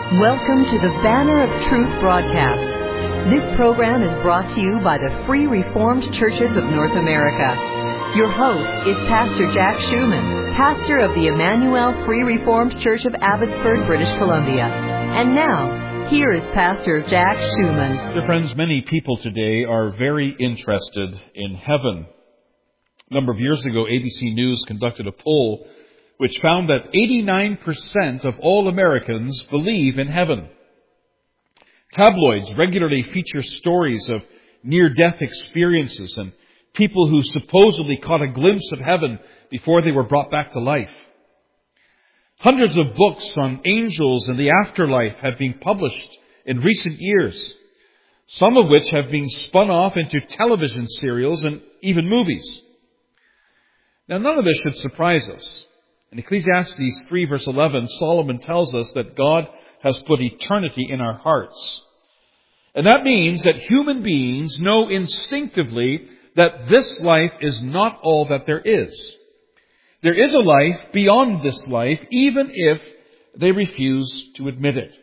Welcome to the Banner of Truth broadcast. This program is brought to you by the Free Reformed Churches of North America. Your host is Pastor Jack Schumann, pastor of the Emmanuel Free Reformed Church of Abbotsford, British Columbia. And now, here is Pastor Jack Schumann. Dear friends, many people today are very interested in heaven. A number of years ago, ABC News conducted a poll which found that 89% of all Americans believe in heaven. Tabloids regularly feature stories of near-death experiences and people who supposedly caught a glimpse of heaven before they were brought back to life. Hundreds of books on angels and the afterlife have been published in recent years, some of which have been spun off into television serials and even movies. Now, none of this should surprise us. In Ecclesiastes 3 verse 11, Solomon tells us that God has put eternity in our hearts. And that means that human beings know instinctively that this life is not all that there is. There is a life beyond this life, even if they refuse to admit it.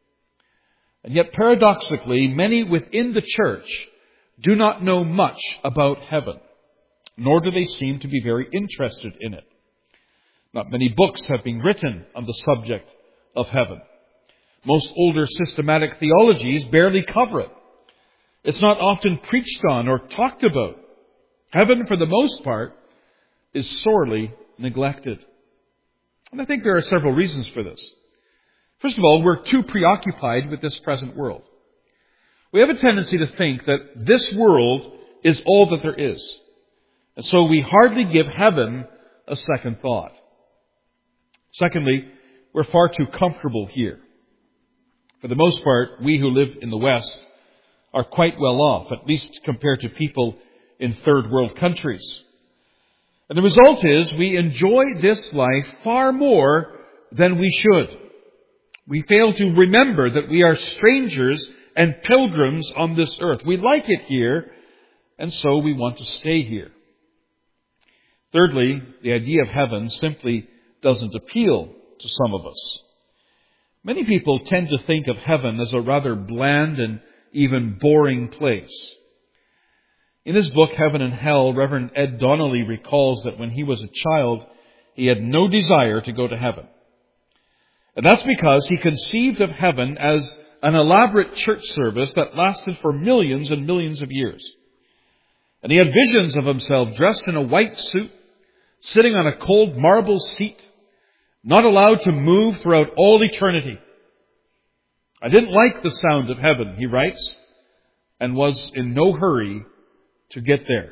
And yet, paradoxically, many within the church do not know much about heaven, nor do they seem to be very interested in it. Not many books have been written on the subject of heaven. Most older systematic theologies barely cover it. It's not often preached on or talked about. Heaven, for the most part, is sorely neglected. And I think there are several reasons for this. First of all, we're too preoccupied with this present world. We have a tendency to think that this world is all that there is. And so we hardly give heaven a second thought. Secondly, we're far too comfortable here. For the most part, we who live in the West are quite well off, at least compared to people in third world countries. And the result is we enjoy this life far more than we should. We fail to remember that we are strangers and pilgrims on this earth. We like it here, and so we want to stay here. Thirdly, the idea of heaven simply doesn't appeal to some of us. Many people tend to think of heaven as a rather bland and even boring place. In his book, Heaven and Hell, Reverend Ed Donnelly recalls that when he was a child, he had no desire to go to heaven. And that's because he conceived of heaven as an elaborate church service that lasted for millions and millions of years. And he had visions of himself dressed in a white suit, sitting on a cold marble seat, not allowed to move throughout all eternity. I didn't like the sound of heaven, he writes, and was in no hurry to get there.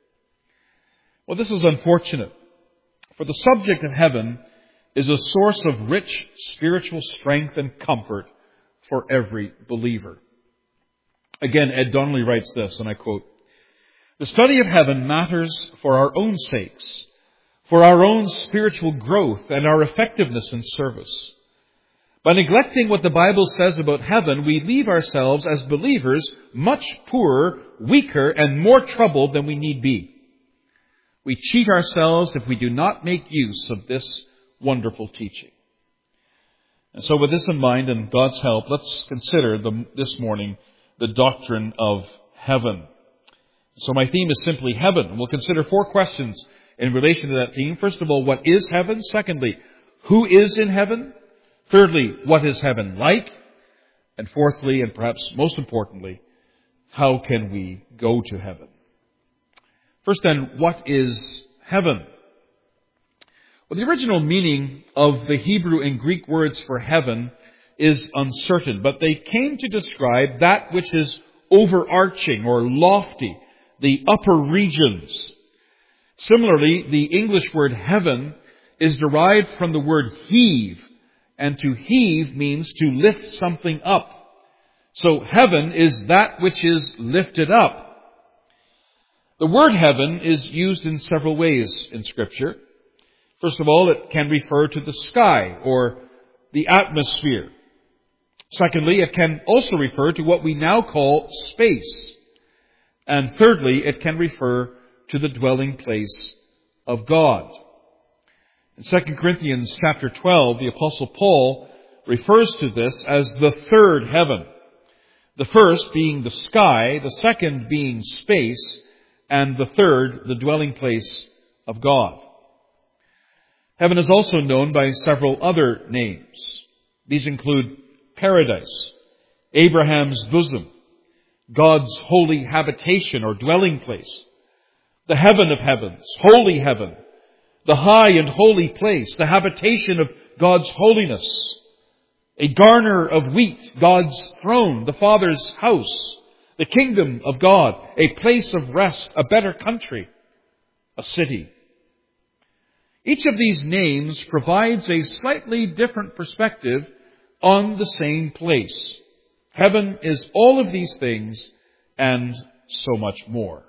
Well, this is unfortunate, for the subject of heaven is a source of rich spiritual strength and comfort for every believer. Again, Ed Donnelly writes this, and I quote, "The study of heaven matters for our own sakes, for our own spiritual growth and our effectiveness in service. By neglecting what the Bible says about heaven, we leave ourselves as believers much poorer, weaker, and more troubled than we need be. We cheat ourselves if we do not make use of this wonderful teaching." And so with this in mind and God's help, let's consider this morning the doctrine of heaven. So my theme is simply heaven. We'll consider 4 questions in relation to that theme. First of all, what is heaven? Secondly, who is in heaven? Thirdly, what is heaven like? And fourthly, and perhaps most importantly, how can we go to heaven? First then, what is heaven? Well, the original meaning of the Hebrew and Greek words for heaven is uncertain, but they came to describe that which is overarching or lofty, the upper regions. Similarly, the English word heaven is derived from the word heave, and to heave means to lift something up. So heaven is that which is lifted up. The word heaven is used in several ways in Scripture. First of all, it can refer to the sky or the atmosphere. Secondly, it can also refer to what we now call space. And thirdly, it can refer to the dwelling place of God. In 2 Corinthians chapter 12, the Apostle Paul refers to this as the third heaven. The first being the sky, the second being space, and the third the dwelling place of God. Heaven is also known by several other names. These include paradise, Abraham's bosom, God's holy habitation or dwelling place, the heaven of heavens, holy heaven, the high and holy place, the habitation of God's holiness, a garner of wheat, God's throne, the Father's house, the kingdom of God, a place of rest, a better country, a city. Each of these names provides a slightly different perspective on the same place. Heaven is all of these things and so much more.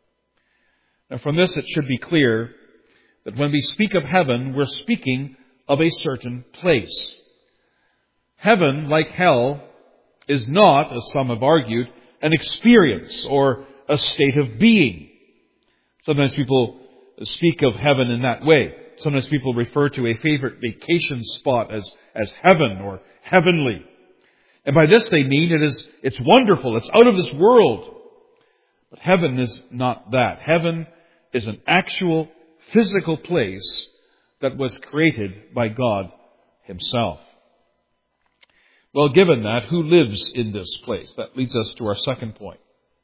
Now from this it should be clear that when we speak of heaven, we're speaking of a certain place. Heaven, like hell, is not, as some have argued, an experience or a state of being. Sometimes people speak of heaven in that way. Sometimes people refer to a favorite vacation spot as heaven or heavenly. And by this they mean it's wonderful, it's out of this world. But heaven is not that. Heaven is an actual physical place that was created by God Himself. Well, given that, who lives in this place? That leads us to our second point.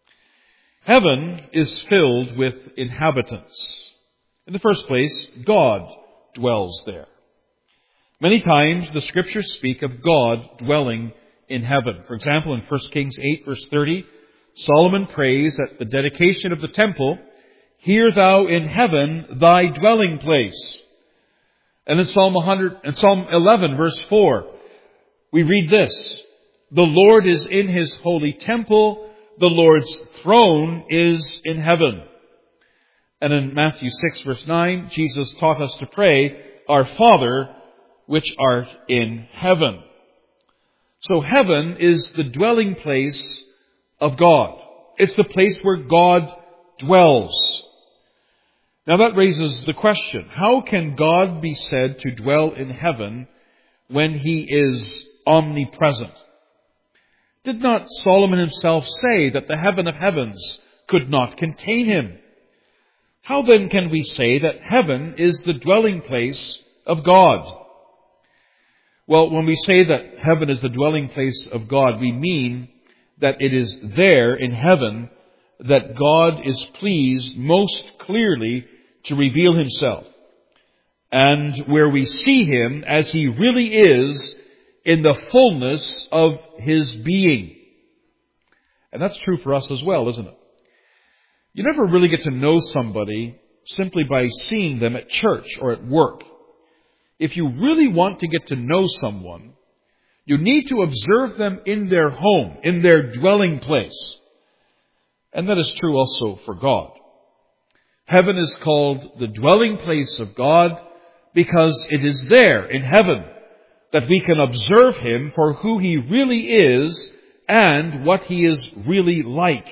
Heaven is filled with inhabitants. In the first place, God dwells there. Many times the Scriptures speak of God dwelling in heaven. For example, in 1 Kings 8, verse 30, Solomon prays at the dedication of the temple, "Hear thou in heaven thy dwelling place." And in Psalm 11, verse 4, we read this, "The Lord is in His holy temple, the Lord's throne is in heaven." And in Matthew 6, verse 9, Jesus taught us to pray, "Our Father, which art in heaven." So heaven is the dwelling place of God. It's the place where God dwells. Now that raises the question, how can God be said to dwell in heaven when He is omnipresent? Did not Solomon himself say that the heaven of heavens could not contain Him? How then can we say that heaven is the dwelling place of God? Well, when we say that heaven is the dwelling place of God, we mean that it is there in heaven that God is pleased most clearly to reveal Himself, and where we see Him as He really is in the fullness of His being. And that's true for us as well, isn't it? You never really get to know somebody simply by seeing them at church or at work. If you really want to get to know someone, you need to observe them in their home, in their dwelling place. And that is true also for God. Heaven is called the dwelling place of God because it is there in heaven that we can observe Him for who He really is and what He is really like.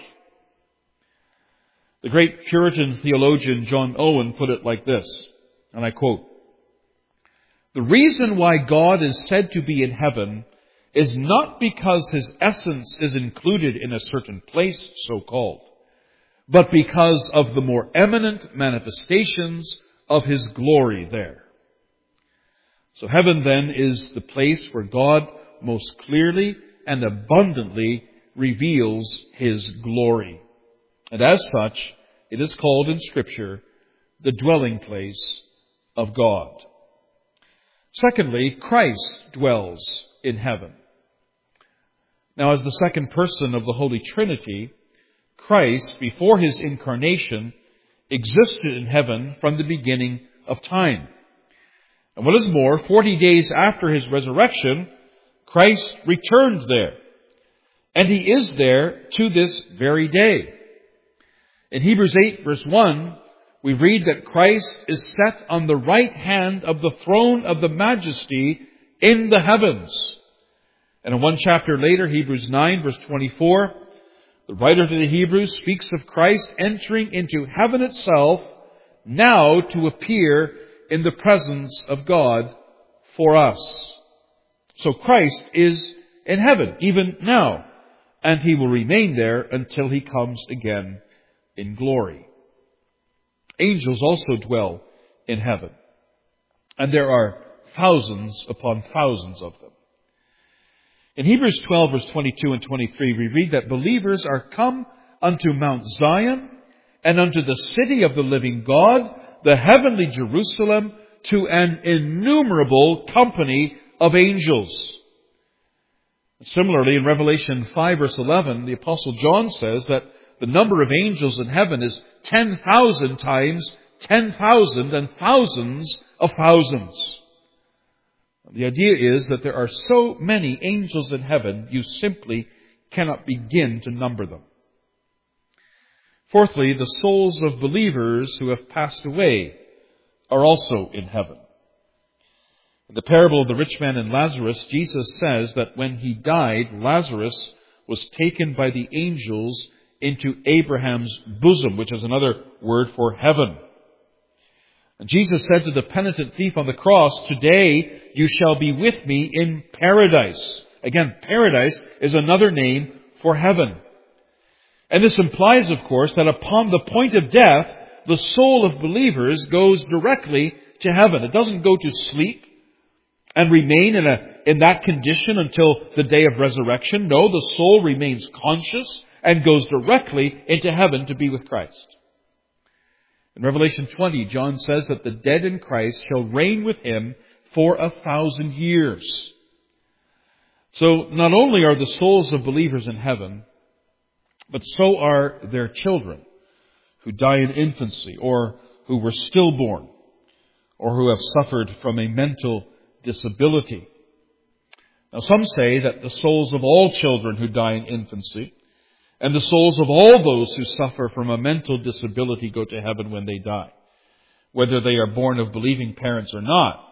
The great Puritan theologian John Owen put it like this, and I quote, "The reason why God is said to be in heaven is not because His essence is included in a certain place, so-called, but because of the more eminent manifestations of His glory there." So heaven then is the place where God most clearly and abundantly reveals His glory. And as such, it is called in Scripture the dwelling place of God. Secondly, Christ dwells in heaven. Now, as the second person of the Holy Trinity, Christ, before His incarnation, existed in heaven from the beginning of time. And what is more, 40 days after His resurrection, Christ returned there. And He is there to this very day. In Hebrews 8, verse 1, we read that Christ is set on the right hand of the throne of the majesty in the heavens. And in one chapter later, Hebrews 9, verse 24, the writer to the Hebrews speaks of Christ entering into heaven itself, now to appear in the presence of God for us. So Christ is in heaven, even now, and he will remain there until he comes again in glory. Angels also dwell in heaven, and there are thousands upon thousands of them. In Hebrews 12, verse 22 and 23, we read that believers are come unto Mount Zion and unto the city of the living God, the heavenly Jerusalem, to an innumerable company of angels. Similarly, in Revelation 5, verse 11, the Apostle John says that the number of angels in heaven is 10,000 times 10,000 and thousands of thousands. The idea is that there are so many angels in heaven, you simply cannot begin to number them. Fourthly, the souls of believers who have passed away are also in heaven. In the parable of the rich man and Lazarus, Jesus says that when he died, Lazarus was taken by the angels into Abraham's bosom, which is another word for heaven. And Jesus said to the penitent thief on the cross, "Today you shall be with me in paradise." Again, paradise is another name for heaven. And this implies, of course, that upon the point of death, the soul of believers goes directly to heaven. It doesn't go to sleep and remain in that condition until the day of resurrection. No, the soul remains conscious and goes directly into heaven to be with Christ. In Revelation 20, John says that the dead in Christ shall reign with him for 1,000 years. So not only are the souls of believers in heaven, but so are their children who die in infancy or who were stillborn or who have suffered from a mental disability. Now some say that the souls of all children who die in infancy and the souls of all those who suffer from a mental disability go to heaven when they die, whether they are born of believing parents or not.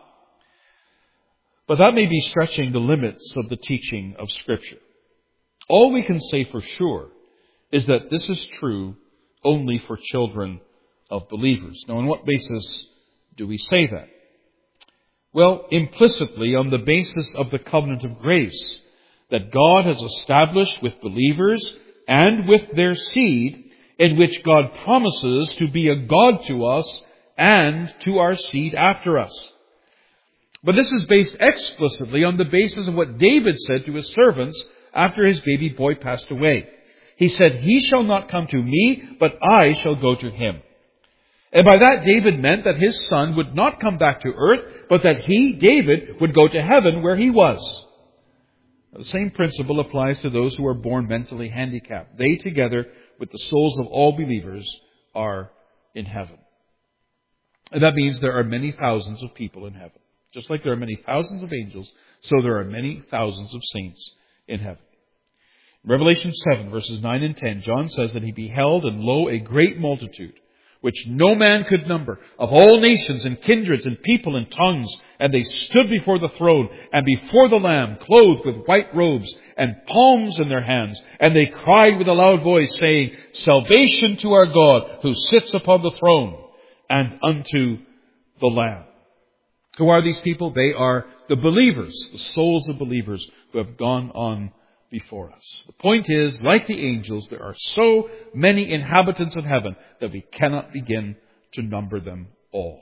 But that may be stretching the limits of the teaching of Scripture. All we can say for sure is that this is true only for children of believers. Now, on what basis do we say that? Well, implicitly on the basis of the covenant of grace that God has established with believers and with their seed, in which God promises to be a God to us and to our seed after us. But this is based explicitly on the basis of what David said to his servants after his baby boy passed away. He said, "He shall not come to me, but I shall go to him." And by that, David meant that his son would not come back to earth, but that he, David, would go to heaven where he was. The same principle applies to those who are born mentally handicapped. They, together with the souls of all believers, are in heaven. And that means there are many thousands of people in heaven. Just like there are many thousands of angels, so there are many thousands of saints in heaven. In Revelation 7, verses 9 and 10, John says that he beheld, and lo, a great multitude, which no man could number, of all nations and kindreds and people and tongues. And they stood before the throne and before the Lamb, clothed with white robes and palms in their hands. And they cried with a loud voice, saying, "Salvation to our God, who sits upon the throne, and unto the Lamb." Who are these people? They are the believers, the souls of believers who have gone on before us. The point is, like the angels, there are so many inhabitants of heaven that we cannot begin to number them all.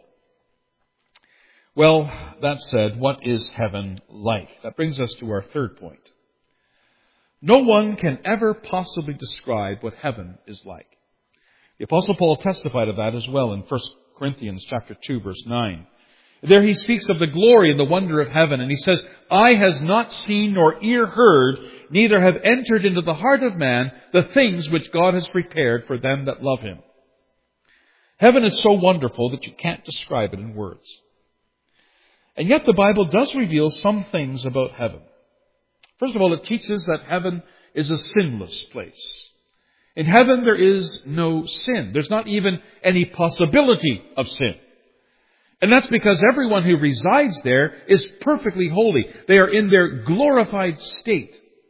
Well, that said, what is heaven like? That brings us to our third point. No one can ever possibly describe what heaven is like. The Apostle Paul testified of that as well in 1 Corinthians chapter 2, verse 9. There he speaks of the glory and the wonder of heaven, and he says, "Eye has not seen nor ear heard, neither have entered into the heart of man the things which God has prepared for them that love him." Heaven is so wonderful that you can't describe it in words. And yet the Bible does reveal some things about heaven. First of all, it teaches that heaven is a sinless place. In heaven there is no sin. There's not even any possibility of sin. And that's because everyone who resides there is perfectly holy. They are in their glorified state.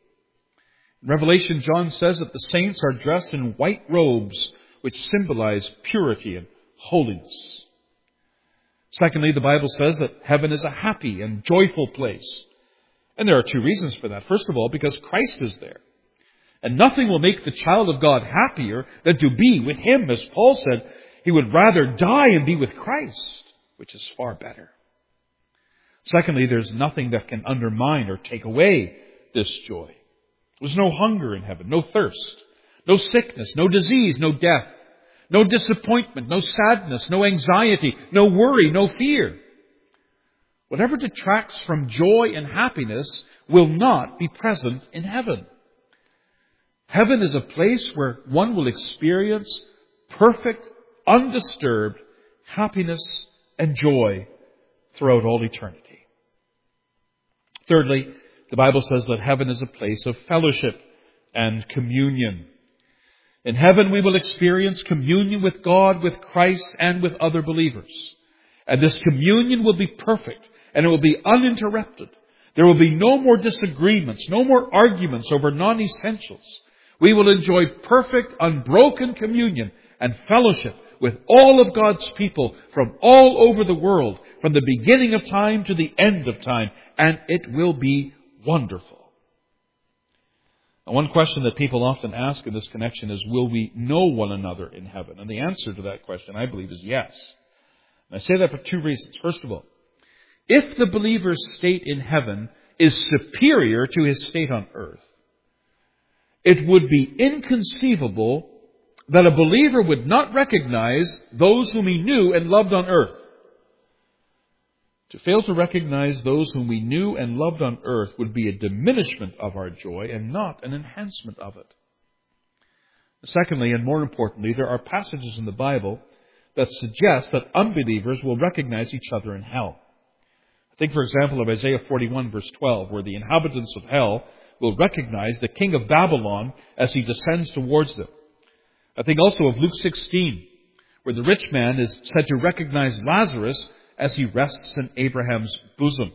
In Revelation, John says that the saints are dressed in white robes, which symbolize purity and holiness. Secondly, the Bible says that heaven is a happy and joyful place. And there are two reasons for that. First of all, because Christ is there. And nothing will make the child of God happier than to be with Him. As Paul said, he would rather die and be with Christ, which is far better. Secondly, there's nothing that can undermine or take away this joy. There's no hunger in heaven, no thirst, no sickness, no disease, no death, no disappointment, no sadness, no anxiety, no worry, no fear. Whatever detracts from joy and happiness will not be present in heaven. Heaven is a place where one will experience perfect, undisturbed happiness and joy throughout all eternity. Thirdly, the Bible says that heaven is a place of fellowship and communion. In heaven we will experience communion with God, with Christ, and with other believers. And this communion will be perfect, and it will be uninterrupted. There will be no more disagreements, no more arguments over non-essentials. We will enjoy perfect, unbroken communion and fellowship with all of God's people from all over the world, from the beginning of time to the end of time, and it will be wonderful. Now, one question that people often ask in this connection is, will we know one another in heaven? And the answer to that question, I believe, is yes. And I say that for two reasons. First of all, if the believer's state in heaven is superior to his state on earth, it would be inconceivable that a believer would not recognize those whom he knew and loved on earth. To fail to recognize those whom we knew and loved on earth would be a diminishment of our joy and not an enhancement of it. Secondly, and more importantly, there are passages in the Bible that suggest that unbelievers will recognize each other in hell. Think, for example, of Isaiah 41, verse 12, where the inhabitants of hell will recognize the king of Babylon as he descends towards them. I think also of Luke 16, where the rich man is said to recognize Lazarus as he rests in Abraham's bosom.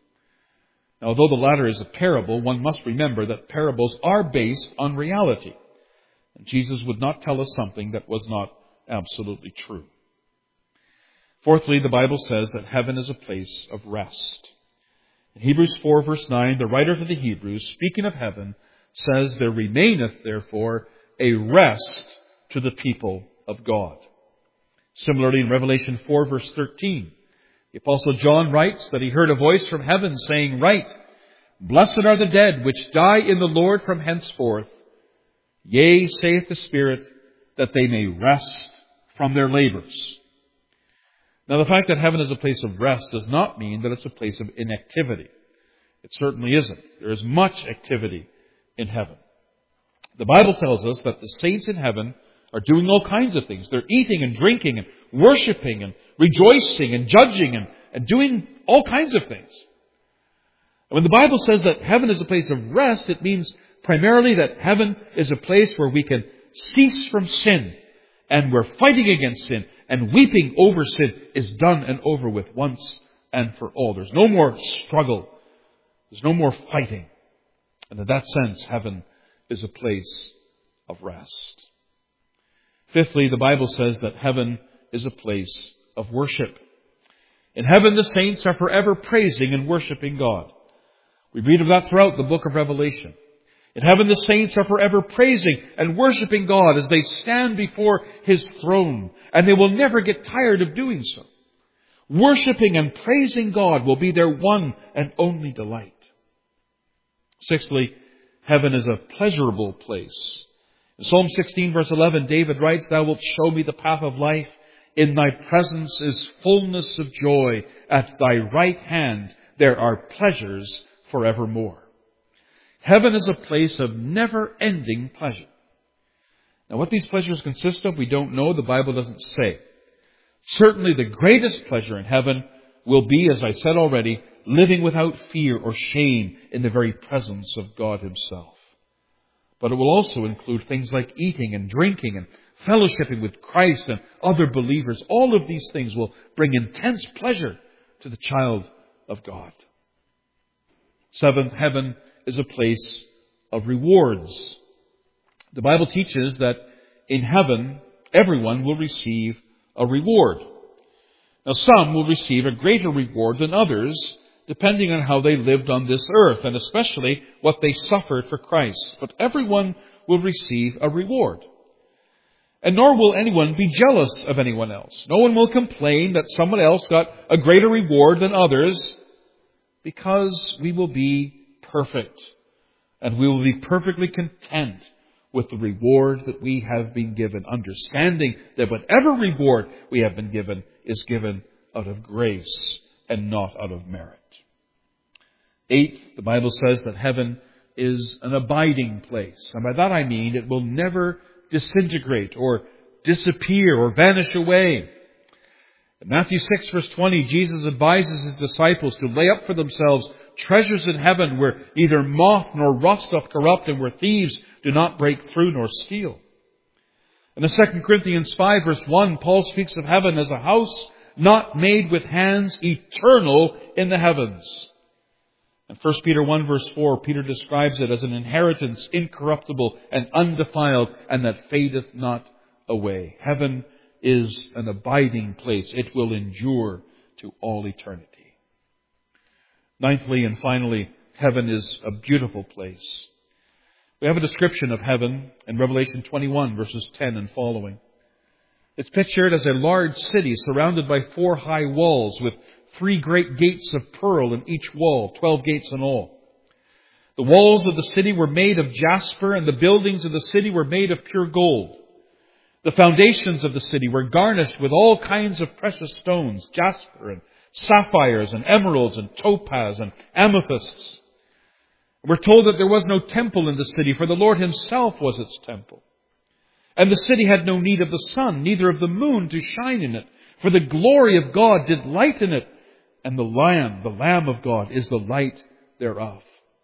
Now, although the latter is a parable, one must remember that parables are based on reality. And Jesus would not tell us something that was not absolutely true. Fourthly, the Bible says that heaven is a place of rest. In Hebrews 4, verse 9, the writer to the Hebrews, speaking of heaven, says, "There remaineth, therefore, a rest to the people of God." Similarly, in Revelation 4, verse 13, the Apostle John writes that he heard a voice from heaven saying, "Write, Blessed are the dead which die in the Lord from henceforth. Yea, saith the Spirit, that they may rest from their labors." Now, the fact that heaven is a place of rest does not mean that it's a place of inactivity. It certainly isn't. There is much activity in heaven. The Bible tells us that the saints in heaven are doing all kinds of things. They're eating and drinking and worshiping and rejoicing and judging and doing all kinds of things. And when the Bible says that heaven is a place of rest, it means primarily that heaven is a place where we can cease from sin, and where fighting against sin and weeping over sin is done and over with once and for all. There's no more struggle. There's no more fighting. And in that sense, heaven is a place of rest. Fifthly, the Bible says that heaven is a place of worship. In heaven, the saints are forever praising and worshiping God. We read of that throughout the book of Revelation. In heaven, the saints are forever praising and worshiping God as they stand before His throne, and they will never get tired of doing so. Worshiping and praising God will be their one and only delight. Sixthly, heaven is a pleasurable place. In Psalm 16, verse 11, David writes, "Thou wilt show me the path of life. In Thy presence is fullness of joy. At Thy right hand there are pleasures forevermore." Heaven is a place of never-ending pleasure. Now, what these pleasures consist of, we don't know. The Bible doesn't say. Certainly, the greatest pleasure in heaven will be, as I said already, living without fear or shame in the very presence of God Himself. But it will also include things like eating and drinking and fellowshipping with Christ and other believers. All of these things will bring intense pleasure to the child of God. Seventh, heaven is a place of rewards. The Bible teaches that in heaven, everyone will receive a reward. Now, some will receive a greater reward than others depending on how they lived on this earth, and especially what they suffered for Christ. But everyone will receive a reward. And nor will anyone be jealous of anyone else. No one will complain that someone else got a greater reward than others, because we will be perfect. And we will be perfectly content with the reward that we have been given, understanding that whatever reward we have been given is given out of grace and not out of merit. Eighth, the Bible says that heaven is an abiding place. And by that I mean it will never disintegrate or disappear or vanish away. In Matthew 6 verse 20, Jesus advises His disciples to lay up for themselves treasures in heaven where neither moth nor rust doth corrupt and where thieves do not break through nor steal. In the 2 Corinthians 5 verse 1, Paul speaks of heaven as a house not made with hands, eternal in the heavens. In 1 Peter 1 verse 4, Peter describes it as an inheritance incorruptible and undefiled and that fadeth not away. Heaven is an abiding place. It will endure to all eternity. Ninthly and finally, heaven is a beautiful place. We have a description of heaven in Revelation 21 verses 10 and following. It's pictured as a large city surrounded by 4 high walls with 3 great gates of pearl in each wall, 12 gates in all. The walls of the city were made of jasper, and the buildings of the city were made of pure gold. The foundations of the city were garnished with all kinds of precious stones, jasper and sapphires and emeralds and topaz and amethysts. We're told that there was no temple in the city, for the Lord Himself was its temple. And the city had no need of the sun, neither of the moon to shine in it, for the glory of God did lighten it, and the Lamb of God, is the light thereof.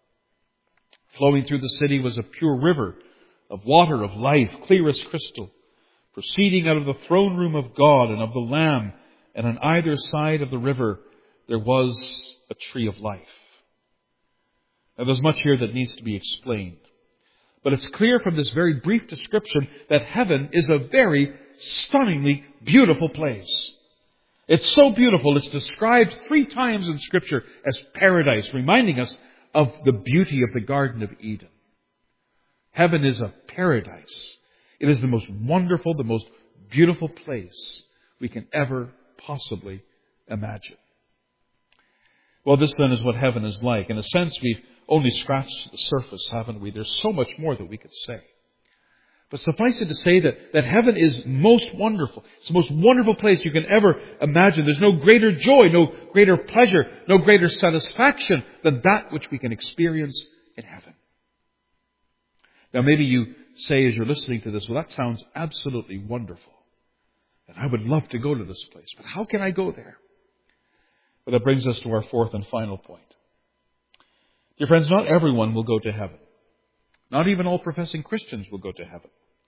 Flowing through the city was a pure river of water of life, clear as crystal, proceeding out of the throne room of God and of the Lamb, and on either side of the river there was a tree of life. Now there's much here that needs to be explained. But it's clear from this very brief description that heaven is a very stunningly beautiful place. It's so beautiful, it's described 3 times in Scripture as paradise, reminding us of the beauty of the Garden of Eden. Heaven is a paradise. It is the most wonderful, the most beautiful place we can ever possibly imagine. Well, this then is what heaven is like. In a sense, we've only scratched the surface, haven't we? There's so much more that we could say. But suffice it to say that heaven is most wonderful. It's the most wonderful place you can ever imagine. There's no greater joy, no greater pleasure, no greater satisfaction than that which we can experience in heaven. Now maybe you say as you're listening to this, well, that sounds absolutely wonderful. And I would love to go to this place. But how can I go there? Well, that brings us to our 4th and final point. Dear friends, not everyone will go to heaven. Not even all professing Christians will go to heaven.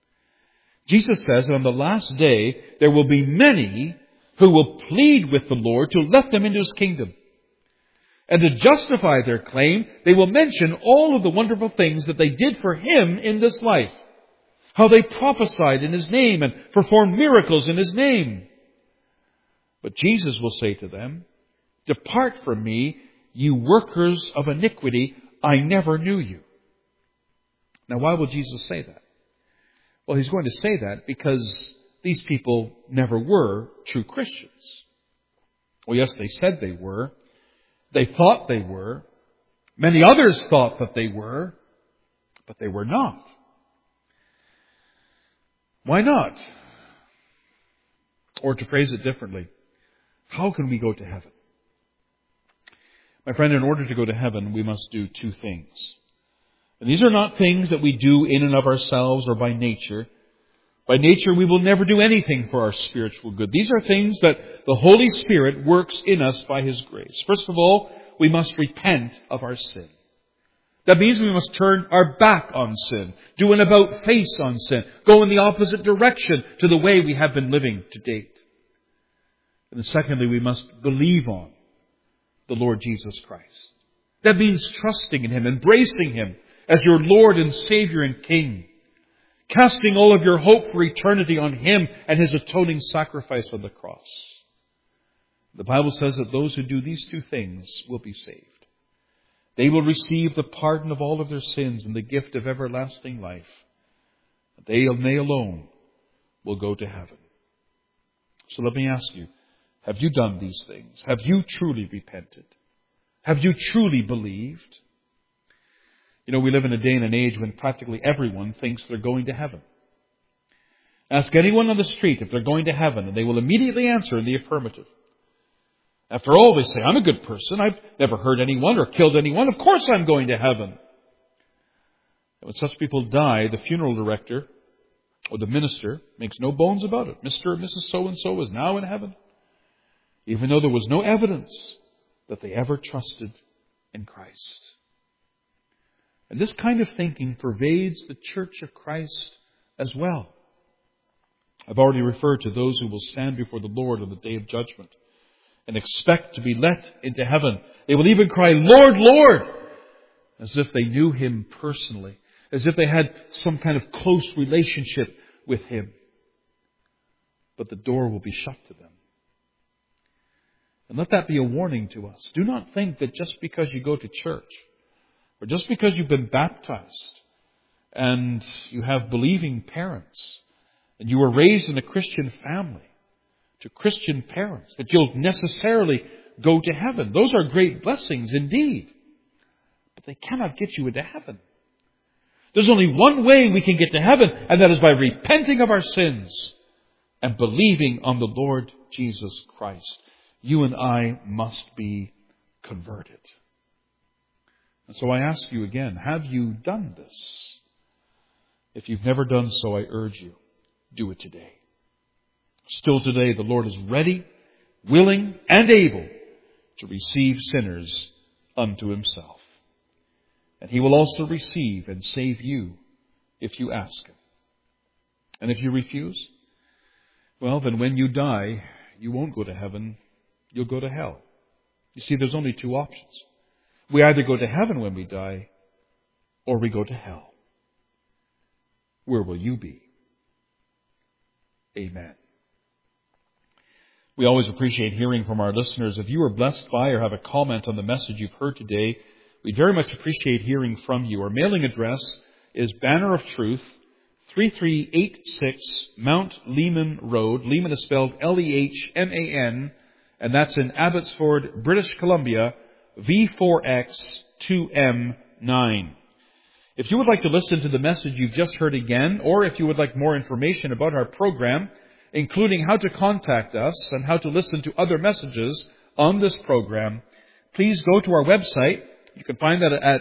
Jesus says that on the last day, there will be many who will plead with the Lord to let them into His kingdom. And to justify their claim, they will mention all of the wonderful things that they did for Him in this life. How they prophesied in His name and performed miracles in His name. But Jesus will say to them, "Depart from me, you workers of iniquity, I never knew you." Now, why will Jesus say that? Well, He's going to say that because these people never were true Christians. Well, yes, they said they were. They thought they were. Many others thought that they were, but they were not. Why not? Or to phrase it differently, how can we go to heaven? My friend, in order to go to heaven, we must do 2 things. And these are not things that we do in and of ourselves or by nature. By nature, we will never do anything for our spiritual good. These are things that the Holy Spirit works in us by His grace. First of all, we must repent of our sin. That means we must turn our back on sin, do an about-face on sin, go in the opposite direction to the way we have been living to date. And then secondly, we must believe on the Lord Jesus Christ. That means trusting in Him, embracing Him as your Lord and Savior and King, casting all of your hope for eternity on Him and His atoning sacrifice on the cross. The Bible says that those who do these two things will be saved. They will receive the pardon of all of their sins and the gift of everlasting life. They alone will go to heaven. So let me ask you, have you done these things? Have you truly repented? Have you truly believed? You know, we live in a day and an age when practically everyone thinks they're going to heaven. Ask anyone on the street if they're going to heaven, and they will immediately answer in the affirmative. After all, they say, I'm a good person. I've never hurt anyone or killed anyone. Of course I'm going to heaven. And when such people die, the funeral director or the minister makes no bones about it. Mr. or Mrs. So-and-so is now in heaven, even though there was no evidence that they ever trusted in Christ. And this kind of thinking pervades the Church of Christ as well. I've already referred to those who will stand before the Lord on the day of judgment and expect to be let into heaven. They will even cry, Lord, Lord, as if they knew Him personally, as if they had some kind of close relationship with Him. But the door will be shut to them. And let that be a warning to us. Do not think that just because you go to church, or just because you've been baptized, and you have believing parents, and you were raised in a Christian family, to Christian parents, that you'll necessarily go to heaven. Those are great blessings indeed. But they cannot get you into heaven. There's only one way we can get to heaven, and that is by repenting of our sins and believing on the Lord Jesus Christ. You and I must be converted. And so I ask you again, have you done this? If you've never done so, I urge you, do it today. Still today, the Lord is ready, willing, and able to receive sinners unto Himself. And He will also receive and save you if you ask Him. And if you refuse, well, then when you die, you won't go to heaven, you'll go to hell. You see, there's only two options. We either go to heaven when we die, or we go to hell. Where will you be? Amen. We always appreciate hearing from our listeners. If you are blessed by or have a comment on the message you've heard today, we very much appreciate hearing from you. Our mailing address is Banner of Truth, 3386 Mount Lehman Road. Lehman is spelled Lehman, and that's in Abbotsford, British Columbia, V4X2M9. If you would like to listen to the message you've just heard again, or if you would like more information about our program, including how to contact us and how to listen to other messages on this program, please go to our website. You can find that at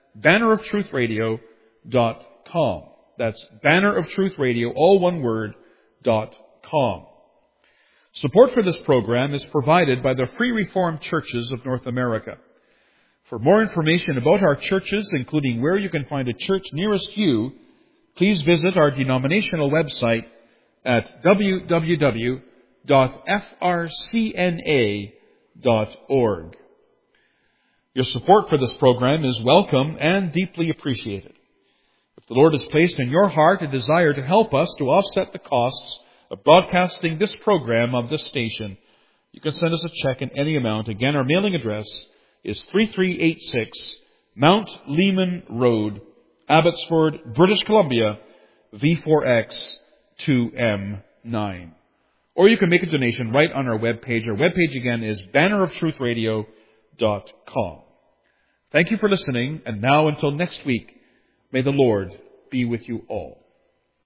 banneroftruthradio.com. That's banneroftruthradio, all one word, .com. Support for this program is provided by the Free Reformed Churches of North America. For more information about our churches, including where you can find a church nearest you, please visit our denominational website at www.frcna.org. Your support for this program is welcome and deeply appreciated. If the Lord has placed in your heart a desire to help us to offset the costs of broadcasting this program on this station, you can send us a check in any amount. Again, our mailing address is 3386 Mount Lehman Road, Abbotsford, British Columbia, V4X2M9. Or you can make a donation right on our webpage. Our webpage again is banneroftruthradio.com. Thank you for listening, and now until next week, may the Lord be with you all.